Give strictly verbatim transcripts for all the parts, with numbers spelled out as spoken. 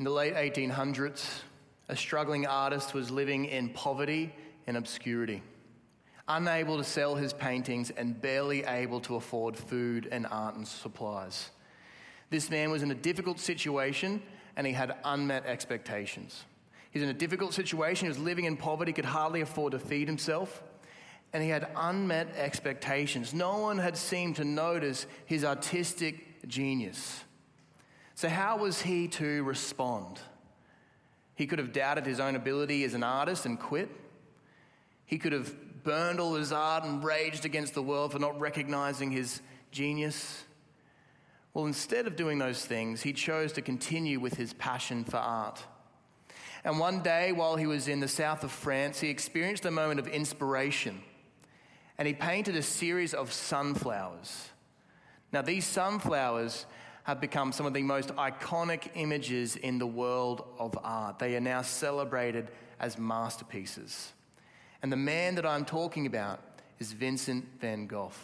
In the late eighteen hundreds, a struggling artist was living in poverty and obscurity, unable to sell his paintings and barely able to afford food and art and supplies. This man was in a difficult situation and he had unmet expectations. He was in a difficult situation, he was living in poverty, could hardly afford to feed himself, and he had unmet expectations. No one had seemed to notice his artistic genius. So how was he to respond? He could have doubted his own ability as an artist and quit. He could have burned all his art and raged against the world for not recognizing his genius. Well, instead of doing those things, he chose to continue with his passion for art. And one day, while he was in the south of France, he experienced a moment of inspiration, and he painted a series of sunflowers. Now, these sunflowers have become some of the most iconic images in the world of art. They are now celebrated as masterpieces. And the man that I'm talking about is Vincent van Gogh.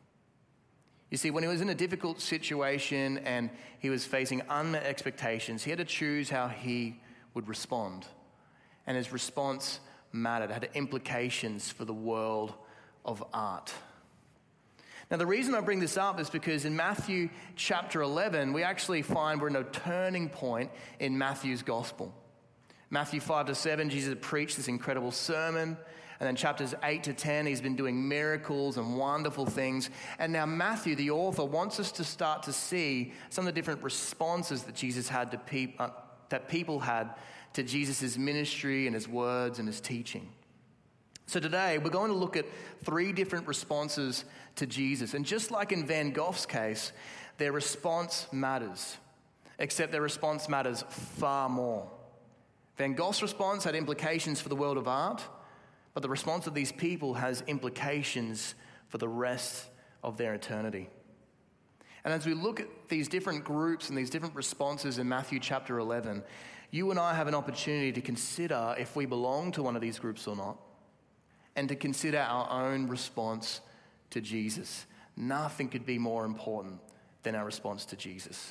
You see, when he was in a difficult situation and he was facing unmet expectations, he had to choose how he would respond. And his response mattered, had implications for the world of art. Now, the reason I bring this up is because in Matthew chapter eleven, we actually find we're in a turning point in Matthew's gospel. Matthew five to seven, Jesus preached this incredible sermon. And then chapters eight to ten, he's been doing miracles and wonderful things. And now Matthew, the author, wants us to start to see some of the different responses that Jesus had to pe- uh, that people had to Jesus' ministry and his words and his teaching. So today, we're going to look at three different responses to Jesus. And just like in Van Gogh's case, their response matters, except their response matters far more. Van Gogh's response had implications for the world of art, but the response of these people has implications for the rest of their eternity. And as we look at these different groups and these different responses in Matthew chapter eleven, you and I have an opportunity to consider if we belong to one of these groups or not, and to consider our own response to Jesus. Nothing could be more important than our response to Jesus.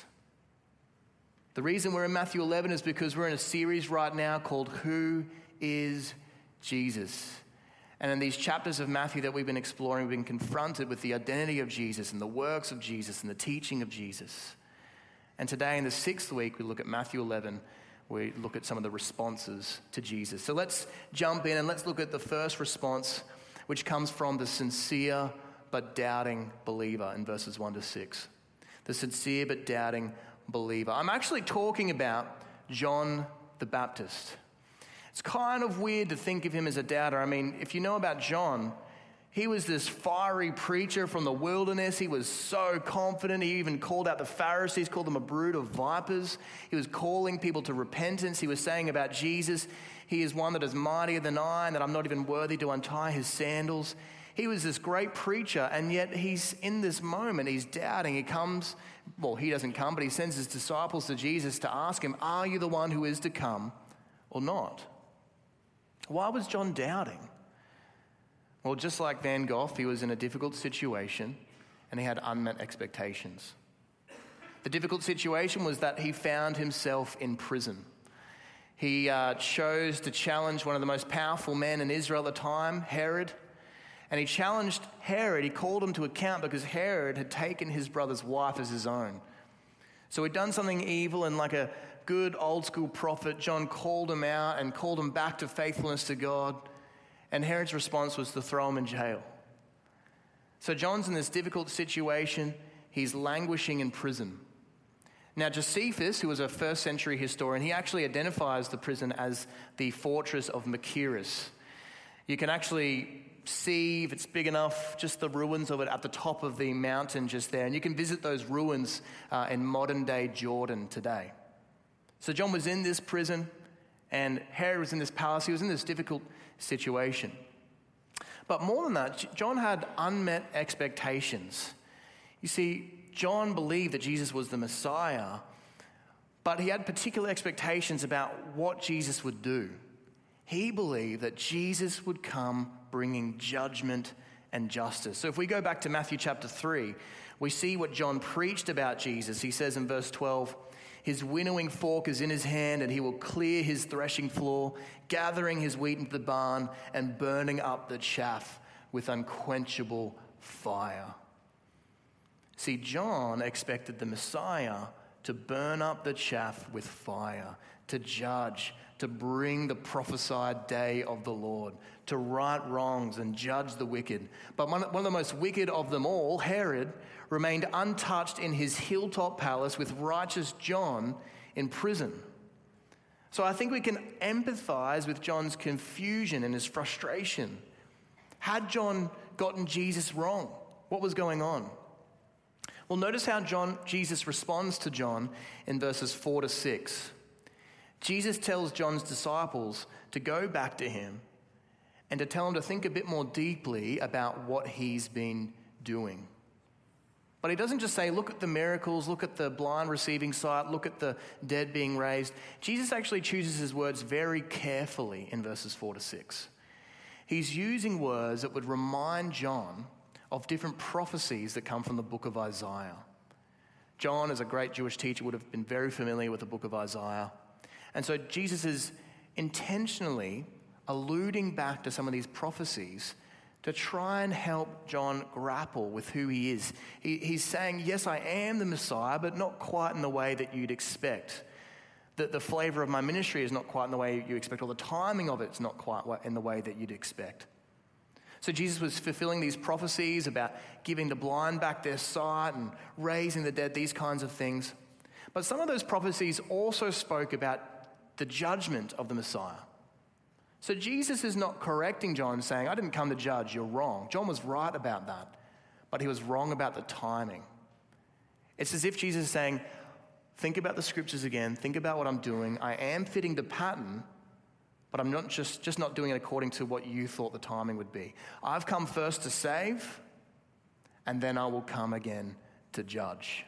The reason we're in Matthew eleven is because we're in a series right now called Who is Jesus? And in these chapters of Matthew that we've been exploring, we've been confronted with the identity of Jesus and the works of Jesus and the teaching of Jesus. And today in the sixth week, we look at Matthew eleven, we look at some of the responses to Jesus. So let's jump in and let's look at the first response, which comes from the sincere but doubting believer in verses one to six. The sincere but doubting believer. I'm actually talking about John the Baptist. It's kind of weird to think of him as a doubter. I mean, if you know about John, he was this fiery preacher from the wilderness. He was so confident. He even called out the Pharisees, called them a brood of vipers. He was calling people to repentance. He was saying about Jesus, he is one that is mightier than I, and that I'm not even worthy to untie his sandals. He was this great preacher, and yet he's in this moment, he's doubting. He comes, well, he doesn't come, but he sends his disciples to Jesus to ask him, are you the one who is to come or not? Why was John doubting? Well, just like Van Gogh, he was in a difficult situation and he had unmet expectations. The difficult situation was that he found himself in prison. He uh, chose to challenge one of the most powerful men in Israel at the time, Herod. And he challenged Herod. He called him to account because Herod had taken his brother's wife as his own. So he'd done something evil, and like a good old school prophet, John called him out and called him back to faithfulness to God. And Herod's response was to throw him in jail. So John's in this difficult situation. He's languishing in prison. Now Josephus, who was a first century historian, he actually identifies the prison as the fortress of Machaerus. You can actually see, if it's big enough, just the ruins of it at the top of the mountain just there. And you can visit those ruins uh, in modern day Jordan today. So John was in this prison and Herod was in this palace. He was in this difficult situation. But more than that, John had unmet expectations. You see, John believed that Jesus was the Messiah, but he had particular expectations about what Jesus would do. He believed that Jesus would come bringing judgment and justice. So if we go back to Matthew chapter three, we see what John preached about Jesus. He says in verse twelve, His winnowing fork is in his hand, and he will clear his threshing floor, gathering his wheat into the barn and burning up the chaff with unquenchable fire. See, John expected the Messiah to burn up the chaff with fire, to judge, to bring the prophesied day of the Lord, to right wrongs and judge the wicked. But one, one of the most wicked of them all, Herod, remained untouched in his hilltop palace with righteous John in prison. So I think we can empathize with John's confusion and his frustration. Had John gotten Jesus wrong? What was going on? Well, notice how John, Jesus responds to John in verses four to six. Jesus tells John's disciples to go back to him and to tell him to think a bit more deeply about what he's been doing. But he doesn't just say, look at the miracles, look at the blind receiving sight, look at the dead being raised. Jesus actually chooses his words very carefully in verses four to six. He's using words that would remind John of different prophecies that come from the book of Isaiah. John, as a great Jewish teacher, would have been very familiar with the book of Isaiah. And so Jesus is intentionally alluding back to some of these prophecies to try and help John grapple with who he is. He, he's saying, yes, I am the Messiah, but not quite in the way that you'd expect. That the flavor of my ministry is not quite in the way you expect, or the timing of it's not quite in the way that you'd expect. So Jesus was fulfilling these prophecies about giving the blind back their sight and raising the dead, these kinds of things. But some of those prophecies also spoke about the judgment of the Messiah. So Jesus is not correcting John, saying, I didn't come to judge, you're wrong. John was right about that, but he was wrong about the timing. It's as if Jesus is saying, think about the scriptures again, think about what I'm doing. I am fitting the pattern, but I'm not just, just not doing it according to what you thought the timing would be. I've come first to save, and then I will come again to judge.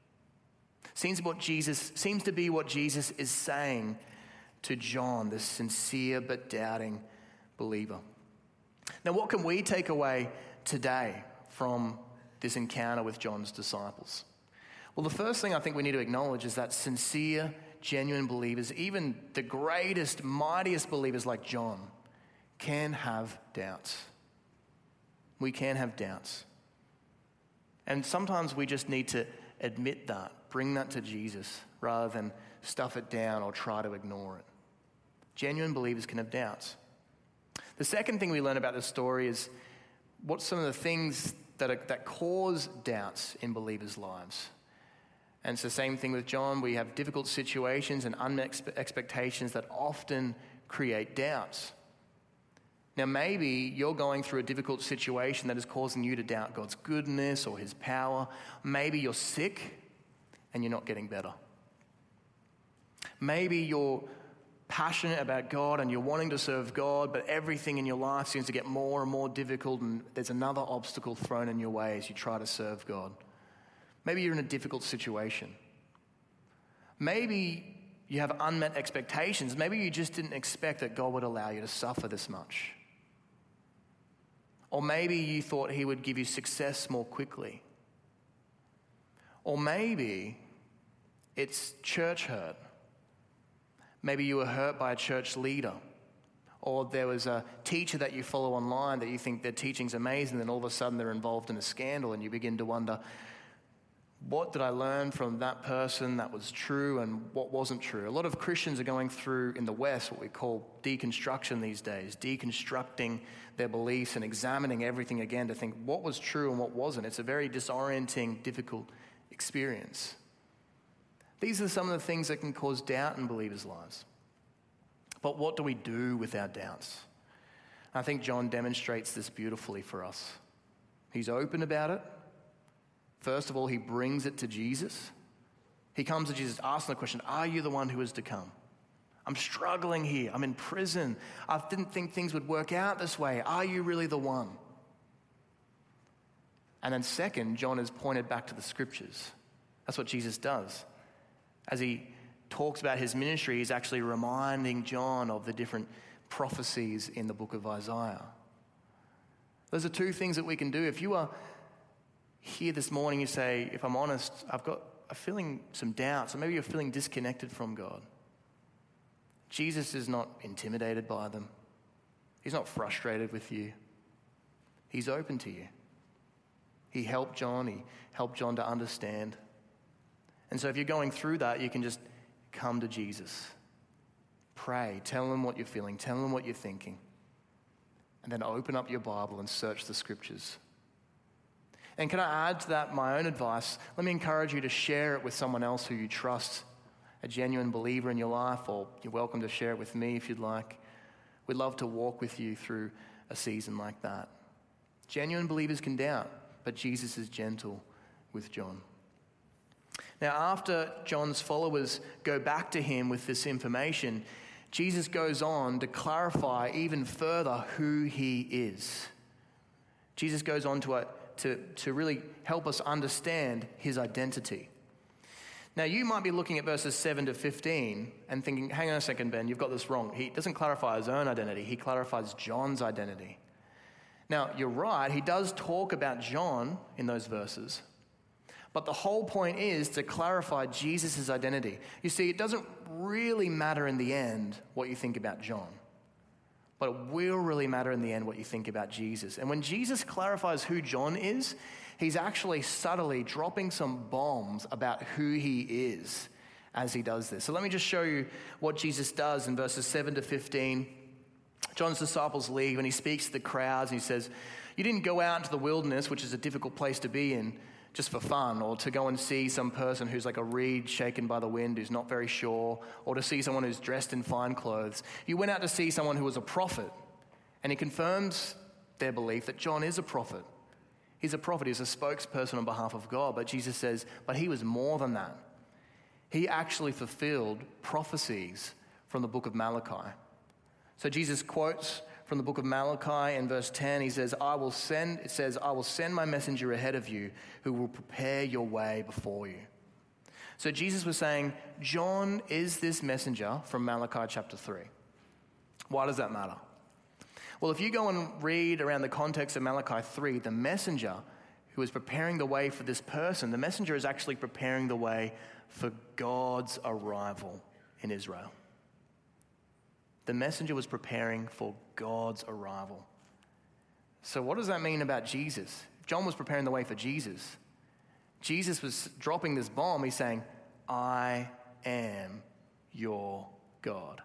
Seems what Jesus seems to be what Jesus is saying to John, this sincere but doubting believer. Now, what can we take away today from this encounter with John's disciples? Well, the first thing I think we need to acknowledge is that sincere, genuine believers, even the greatest, mightiest believers like John, can have doubts. We can have doubts. And sometimes we just need to admit that, bring that to Jesus, rather than stuff it down or try to ignore it. Genuine believers can have doubts. The second thing we learn about this story is what some of the things that, are, that cause doubts in believers' lives. And it's the same thing with John. We have difficult situations and unmet expectations that often create doubts. Now, maybe you're going through a difficult situation that is causing you to doubt God's goodness or his power. Maybe you're sick and you're not getting better. Maybe you're passionate about God and you're wanting to serve God, but everything in your life seems to get more and more difficult, and there's another obstacle thrown in your way as you try to serve God. Maybe you're in a difficult situation. Maybe you have unmet expectations. Maybe you just didn't expect that God would allow you to suffer this much. Or maybe you thought he would give you success more quickly. Or maybe it's church hurt. Maybe you were hurt by a church leader. Or there was a teacher that you follow online that you think their teaching's amazing, and all of a sudden they're involved in a scandal, and you begin to wonder, what did I learn from that person that was true and what wasn't true? A lot of Christians are going through, in the West, what we call deconstruction these days, deconstructing their beliefs and examining everything again to think what was true and what wasn't. It's a very disorienting, difficult experience. These are some of the things that can cause doubt in believers' lives. But what do we do with our doubts? I think John demonstrates this beautifully for us. He's open about it. First of all, he brings it to Jesus. He comes to Jesus asking the question, are you the one who is to come? I'm struggling here. I'm in prison. I didn't think things would work out this way. Are you really the one? And then second, John is pointed back to the scriptures. That's what Jesus does. As he talks about his ministry, he's actually reminding John of the different prophecies in the book of Isaiah. Those are two things that we can do. If you are here this morning, you say, if I'm honest, I've got are feeling some doubts, or maybe you're feeling disconnected from God. Jesus is not intimidated by them. He's not frustrated with you. He's open to you. He helped John. He helped John to understand. And so if you're going through that, you can just come to Jesus. Pray. Tell him what you're feeling. Tell him what you're thinking. And then open up your Bible and search the scriptures. And can I add to that my own advice? Let me encourage you to share it with someone else who you trust, a genuine believer in your life, or you're welcome to share it with me if you'd like. We'd love to walk with you through a season like that. Genuine believers can doubt, but Jesus is gentle with John. Now, after John's followers go back to him with this information, Jesus goes on to clarify even further who he is. Jesus goes on to, uh, to, to really help us understand his identity. Now, you might be looking at verses seven to fifteen and thinking, hang on a second, Ben, you've got this wrong. He doesn't clarify his own identity. He clarifies John's identity. Now, you're right. He does talk about John in those verses. But the whole point is to clarify Jesus' identity. You see, it doesn't really matter in the end what you think about John. But it will really matter in the end what you think about Jesus. And when Jesus clarifies who John is, he's actually subtly dropping some bombs about who he is as he does this. So let me just show you what Jesus does in verses seven to fifteen. John's disciples leave and he speaks to the crowds and he says, you didn't go out into the wilderness, which is a difficult place to be in, just for fun, or to go and see some person who's like a reed shaken by the wind, who's not very sure, or to see someone who's dressed in fine clothes. You went out to see someone who was a prophet. And he confirms their belief that John is a prophet. He's a prophet. He's a spokesperson on behalf of God. But Jesus says, but he was more than that. He actually fulfilled prophecies from the book of Malachi. So Jesus quotes from the book of Malachi in verse ten. He says, I will send, it says, I will send my messenger ahead of you who will prepare your way before you. So Jesus was saying, John is this messenger from Malachi chapter three. Why does that matter? Well, if you go and read around the context of Malachi three, the messenger who is preparing the way for this person, the messenger is actually preparing the way for God's arrival in Israel. The messenger was preparing for God's arrival. So what does that mean about Jesus? If John was preparing the way for Jesus, Jesus was dropping this bomb. He's saying, I am your God.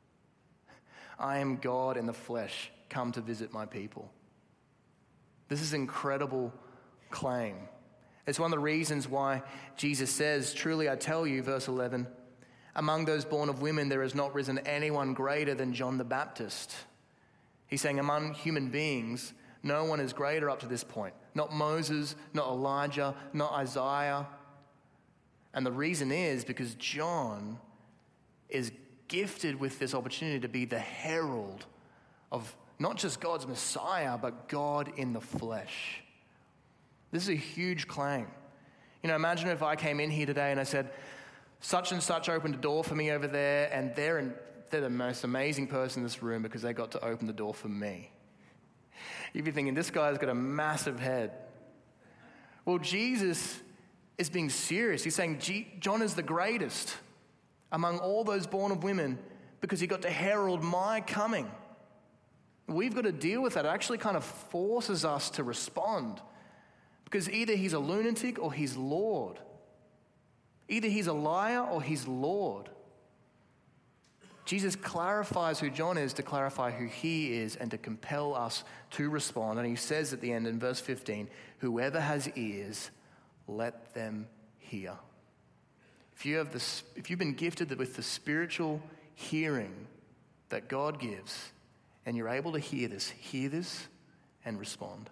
I am God in the flesh, come to visit my people. This is an incredible claim. It's one of the reasons why Jesus says, truly I tell you, verse eleven, among those born of women, there has not risen anyone greater than John the Baptist. He's saying among human beings, no one is greater up to this point. Not Moses, not Elijah, not Isaiah. And the reason is because John is gifted with this opportunity to be the herald of not just God's Messiah, but God in the flesh. This is a huge claim. You know, imagine if I came in here today and I said, such and such opened a door for me over there, and they're, in, they're the most amazing person in this room because they got to open the door for me. You'd be thinking, this guy's got a massive head. Well, Jesus is being serious. He's saying John is the greatest among all those born of women because he got to herald my coming. We've got to deal with that. It actually kind of forces us to respond because either he's a lunatic or he's Lord. Either he's a liar or he's Lord. Jesus clarifies who John is to clarify who he is and to compel us to respond. And he says at the end in verse fifteen, whoever has ears, let them hear. If you have this, if you've been gifted with the spiritual hearing that God gives, and you're able to hear this, hear this and respond.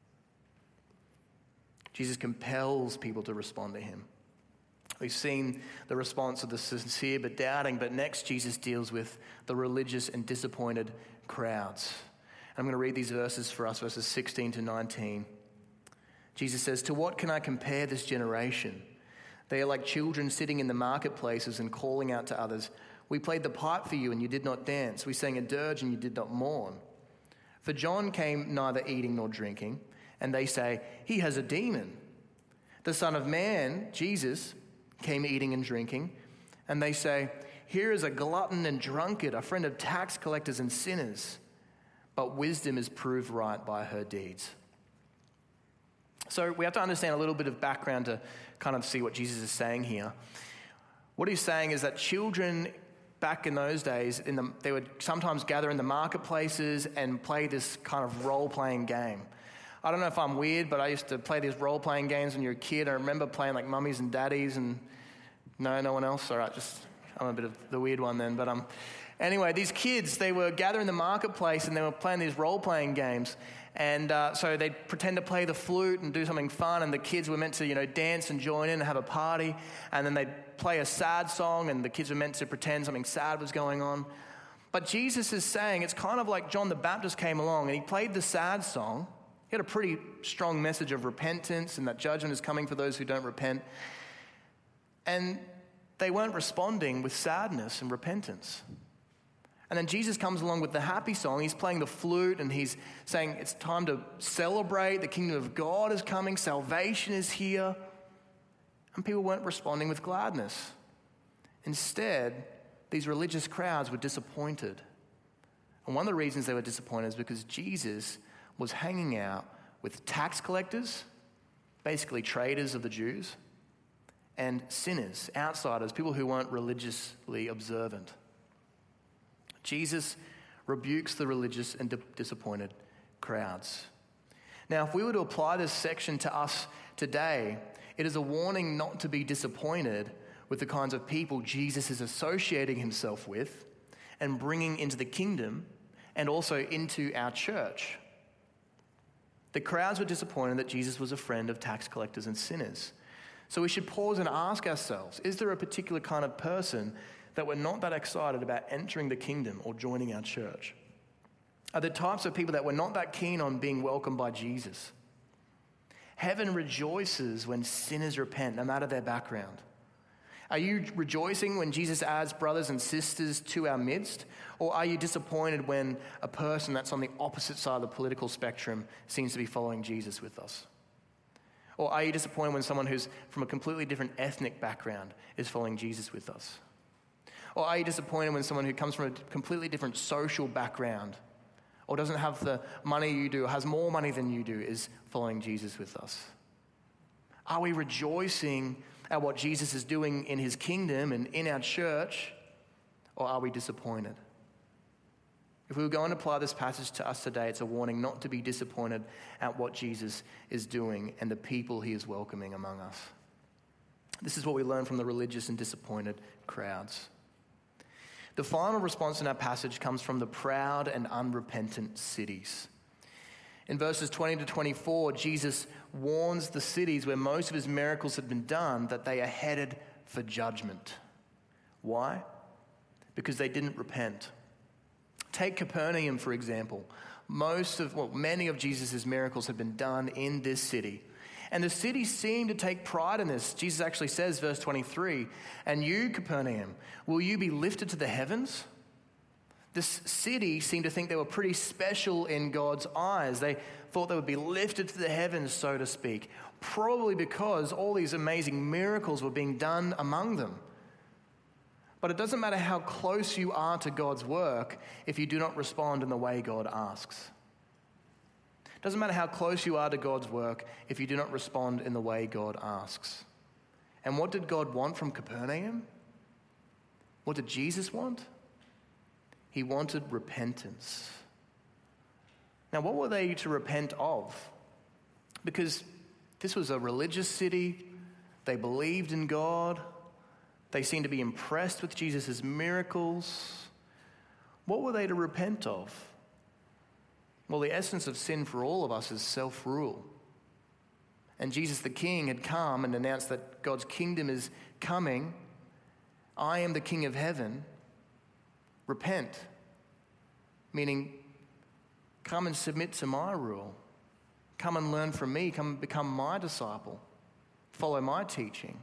Jesus compels people to respond to him. We've seen the response of the sincere but doubting, but next Jesus deals with the religious and disappointed crowds. I'm going to read these verses for us, verses sixteen to nineteen. Jesus says, to what can I compare this generation? They are like children sitting in the marketplaces and calling out to others, we played the pipe for you and you did not dance. We sang a dirge and you did not mourn. For John came neither eating nor drinking, and they say, he has a demon. The Son of Man, Jesus, came eating and drinking, and they say, "Here is a glutton and drunkard, a friend of tax collectors and sinners." But wisdom is proved right by her deeds. So we have to understand a little bit of background to kind of see what Jesus is saying here. What he's saying is that children back in those days, in the, they would sometimes gather in the marketplaces and play this kind of role-playing game. I don't know if I'm weird, but I used to play these role-playing games when you were a kid. I remember playing like Mummies and Daddies and no, no one else? All right, just I'm a bit of the weird one then. But um, anyway, these kids, they were gathering in the marketplace and they were playing these role-playing games. And uh, so they'd pretend to play the flute and do something fun, and the kids were meant to, you know, dance and join in and have a party. And then they'd play a sad song, and the kids were meant to pretend something sad was going on. But Jesus is saying it's kind of like John the Baptist came along and he played the sad song. He had a pretty strong message of repentance and that judgment is coming for those who don't repent. And they weren't responding with sadness and repentance. And then Jesus comes along with the happy song. He's playing the flute and he's saying it's time to celebrate. The kingdom of God is coming. Salvation is here. And people weren't responding with gladness. Instead, these religious crowds were disappointed. And one of the reasons they were disappointed is because Jesus was hanging out with tax collectors, basically traders of the Jews, and sinners, outsiders, people who weren't religiously observant. Jesus rebukes the religious and disappointed crowds. Now, if we were to apply this section to us today, it is a warning not to be disappointed with the kinds of people Jesus is associating himself with and bringing into the kingdom and also into our church. The crowds were disappointed that Jesus was a friend of tax collectors and sinners. So we should pause and ask ourselves, is there a particular kind of person that we're not that excited about entering the kingdom or joining our church? Are there types of people that we're not that keen on being welcomed by Jesus? Heaven rejoices when sinners repent, no matter their background. Are you rejoicing when Jesus adds brothers and sisters to our midst? Or are you disappointed when a person that's on the opposite side of the political spectrum seems to be following Jesus with us? Or are you disappointed when someone who's from a completely different ethnic background is following Jesus with us? Or are you disappointed when someone who comes from a completely different social background or doesn't have the money you do, or has more money than you do, is following Jesus with us? Are we rejoicing at what Jesus is doing in his kingdom and in our church, or are we disappointed? If we were going to apply this passage to us today, it's a warning not to be disappointed at what Jesus is doing and the people he is welcoming among us. This is what we learn from the religious and disappointed crowds. The final response in our passage comes from the proud and unrepentant cities. In verses twenty to twenty-four, Jesus warns the cities where most of his miracles had been done that they are headed for judgment. Why? Because they didn't repent. Take Capernaum, for example. Most of, well, many of Jesus' miracles had been done in this city. And the city seemed to take pride in this. Jesus actually says, verse twenty-three, "And you, Capernaum, will you be lifted to the heavens?" This city seemed to think they were pretty special in God's eyes. They thought they would be lifted to the heavens, so to speak, probably because all these amazing miracles were being done among them. But it doesn't matter how close you are to God's work if you do not respond in the way God asks. It doesn't matter how close you are to God's work if you do not respond in the way God asks. And what did God want from Capernaum? What did Jesus want? He wanted repentance. Now, what were they to repent of? Because this was a religious city. They believed in God. They seemed to be impressed with Jesus' miracles. What were they to repent of? Well, the essence of sin for all of us is self-rule. And Jesus the King had come and announced that God's kingdom is coming. I am the King of heaven. Repent. Meaning, come and submit to my rule. Come and learn from me. Come and become my disciple. Follow my teaching.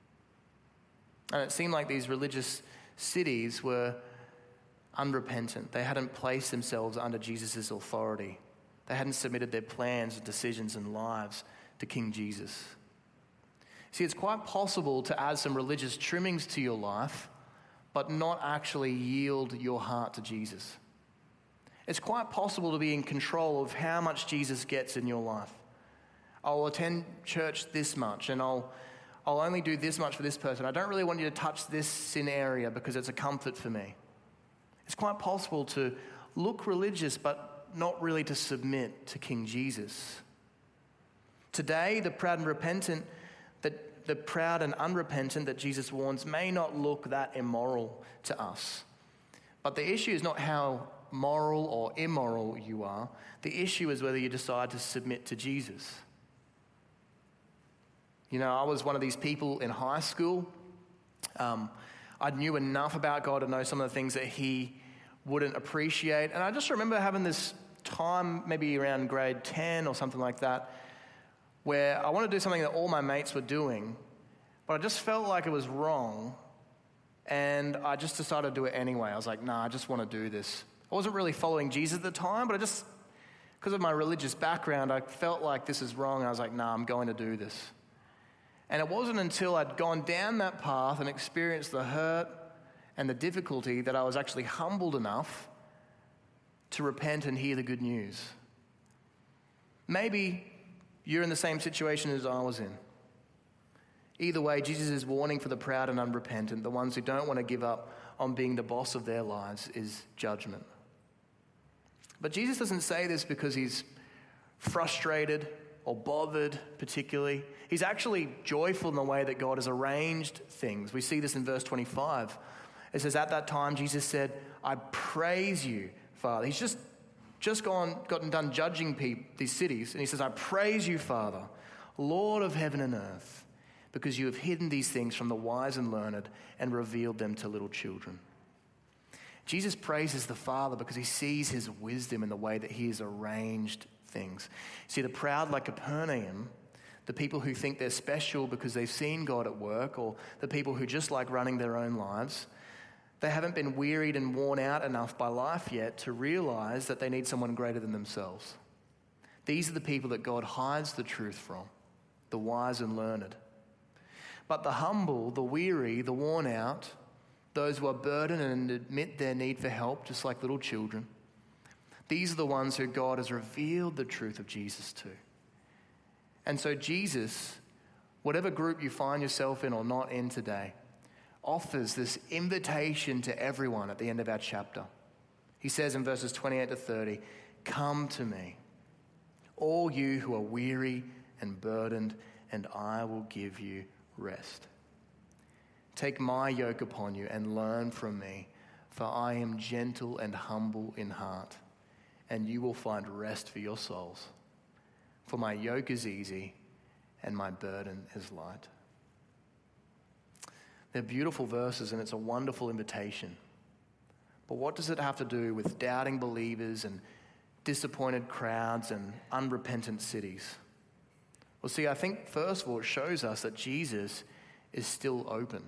And it seemed like these religious cities were unrepentant. They hadn't placed themselves under Jesus' authority. They hadn't submitted their plans, decisions, and lives to King Jesus. See, it's quite possible to add some religious trimmings to your life, but not actually yield your heart to Jesus. It's quite possible to be in control of how much Jesus gets in your life. I'll attend church this much, and I'll I'll only do this much for this person. I don't really want you to touch this sin area because it's a comfort for me. It's quite possible to look religious, but not really to submit to King Jesus. Today, the proud and repentant, that the proud and unrepentant that Jesus warns may not look that immoral to us. But the issue is not how moral or immoral you are. The issue is whether you decide to submit to Jesus. You know, I was one of these people in high school. Um, I knew enough about God to know some of the things that he wouldn't appreciate. And I just remember having this time, maybe around grade ten or something like that, where I wanted to do something that all my mates were doing, but I just felt like it was wrong, and I just decided to do it anyway. I was like, nah, I just want to do this. I wasn't really following Jesus at the time, but I just, because of my religious background, I felt like this is wrong, and I was like, nah, I'm going to do this. And it wasn't until I'd gone down that path and experienced the hurt and the difficulty that I was actually humbled enough to repent and hear the good news. Maybe you're in the same situation as I was in. Either way, Jesus is warning for the proud and unrepentant, the ones who don't want to give up on being the boss of their lives, is judgment. But Jesus doesn't say this because he's frustrated or bothered particularly. He's actually joyful in the way that God has arranged things. We see this in verse twenty-five. It says, at that time, Jesus said, I praise you, Father. He's just, just gone, gotten done judging people, these cities. And he says, I praise you, Father, Lord of heaven and earth, because you have hidden these things from the wise and learned and revealed them to little children. Jesus praises the Father because he sees his wisdom in the way that he has arranged things. See, the proud like Capernaum, the people who think they're special because they've seen God at work, or the people who just like running their own lives, they haven't been wearied and worn out enough by life yet to realize that they need someone greater than themselves. These are the people that God hides the truth from, the wise and learned. But the humble, the weary, the worn out, those who are burdened and admit their need for help, just like little children, these are the ones who God has revealed the truth of Jesus to. And so Jesus, whatever group you find yourself in or not in today, offers this invitation to everyone at the end of our chapter. He says in verses twenty-eight to thirty, come to me, all you who are weary and burdened, and I will give you rest. Take my yoke upon you and learn from me, for I am gentle and humble in heart, and you will find rest for your souls. For my yoke is easy and my burden is light. They're beautiful verses and it's a wonderful invitation. But what does it have to do with doubting believers and disappointed crowds and unrepentant cities? Well, see, I think first of all it shows us that Jesus is still open.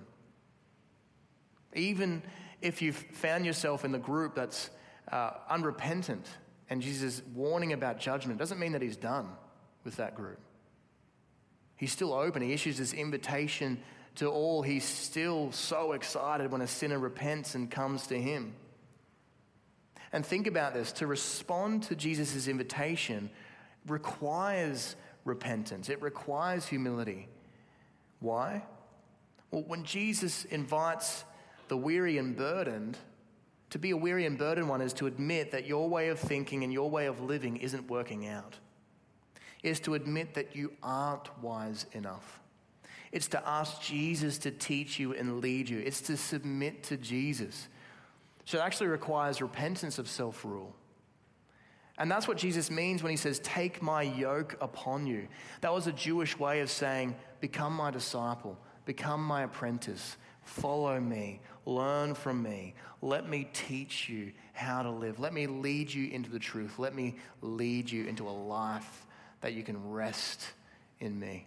Even if you've found yourself in the group that's uh, unrepentant and Jesus is warning about judgment, it doesn't mean that he's done with that group. He's still open. He issues this invitation to all. He's still so excited when a sinner repents and comes to him. And think about this. To respond to Jesus' invitation requires repentance. It requires humility. Why? Well, when Jesus invites the weary and burdened, to be a weary and burdened one is to admit that your way of thinking and your way of living isn't working out. It's to admit that you aren't wise enough. It's to ask Jesus to teach you and lead you. It's to submit to Jesus. So it actually requires repentance of self-rule. And that's what Jesus means when he says, take my yoke upon you. That was a Jewish way of saying, become my disciple, become my apprentice, follow me, learn from me. Let me teach you how to live. Let me lead you into the truth. Let me lead you into a life that you can rest in me.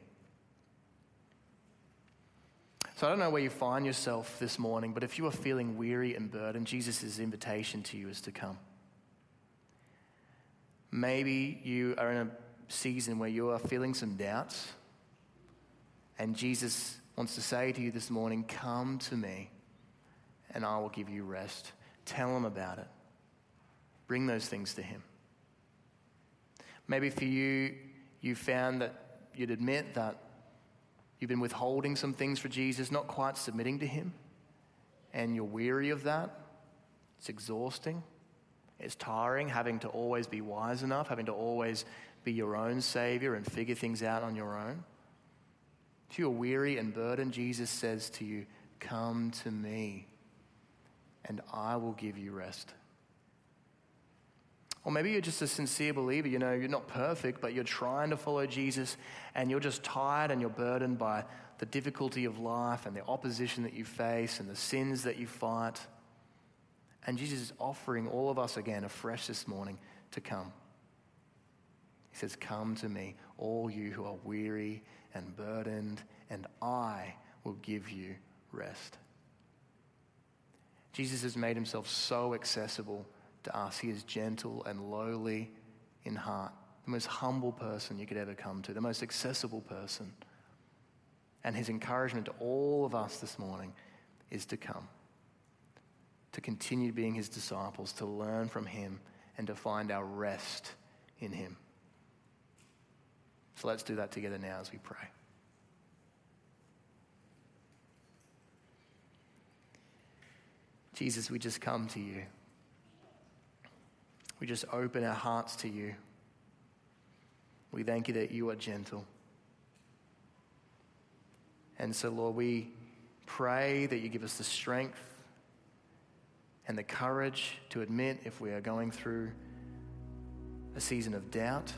So I don't know where you find yourself this morning, but if you are feeling weary and burdened, Jesus' invitation to you is to come. Maybe you are in a season where you are feeling some doubts And Jesus wants to say to you this morning, come to me and I will give you rest. Tell him about it. Bring those things to him. Maybe for you, you found that you'd admit that you've been withholding some things for Jesus, not quite submitting to him, and you're weary of that. It's exhausting. It's tiring having to always be wise enough, having to always be your own savior and figure things out on your own. If you're weary and burdened, Jesus says to you, come to me and I will give you rest. Or maybe you're just a sincere believer. You know, you're not perfect, but you're trying to follow Jesus and you're just tired and you're burdened by the difficulty of life and the opposition that you face and the sins that you fight. And Jesus is offering all of us again afresh this morning to come. He says, come to me, all you who are weary and burdened, and I will give you rest. Jesus has made himself so accessible to us. He is gentle and lowly in heart, the most humble person you could ever come to, the most accessible person. And his encouragement to all of us this morning is to come, to continue being his disciples, to learn from him, and to find our rest in him. So let's do that together now as we pray. Jesus, we just come to you. We just open our hearts to you. We thank you that you are gentle. And so, Lord, we pray that you give us the strength and the courage to admit if we are going through a season of doubt.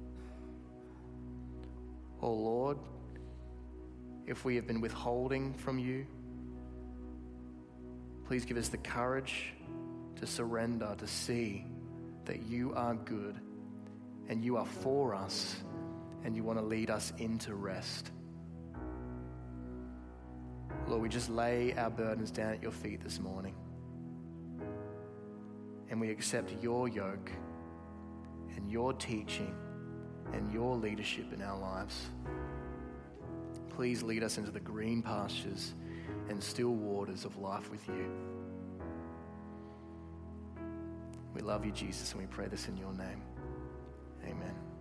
Oh, Lord, if we have been withholding from you, please give us the courage to surrender, to see that you are good and you are for us and you want to lead us into rest. Lord, we just lay our burdens down at your feet this morning and we accept your yoke and your teaching and your leadership in our lives. Please lead us into the green pastures and still waters of life with you. We love you, Jesus, and we pray this in your name. Amen.